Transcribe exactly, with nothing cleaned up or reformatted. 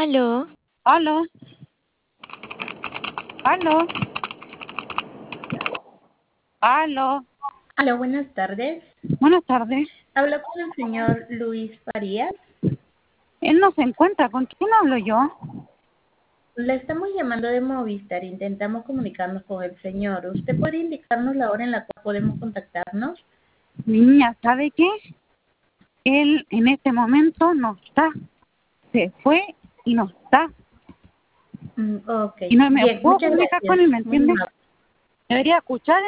Aló, Aló, aló, aló. Hola, buenas tardes. Buenas tardes. Hablo con el señor Luis Farías. Él no se encuentra. ¿Con quién hablo yo? Le estamos llamando de Movistar. Intentamos comunicarnos con el señor. ¿Usted puede indicarnos la hora en la cual podemos contactarnos? Niña, ¿sabe qué? Él en este momento no está. Se fue y no está. Mm, ok. Y no me Bien, puedo muchas comunicar con gracias. él, ¿me Muy entiende? amable. Debería escuchar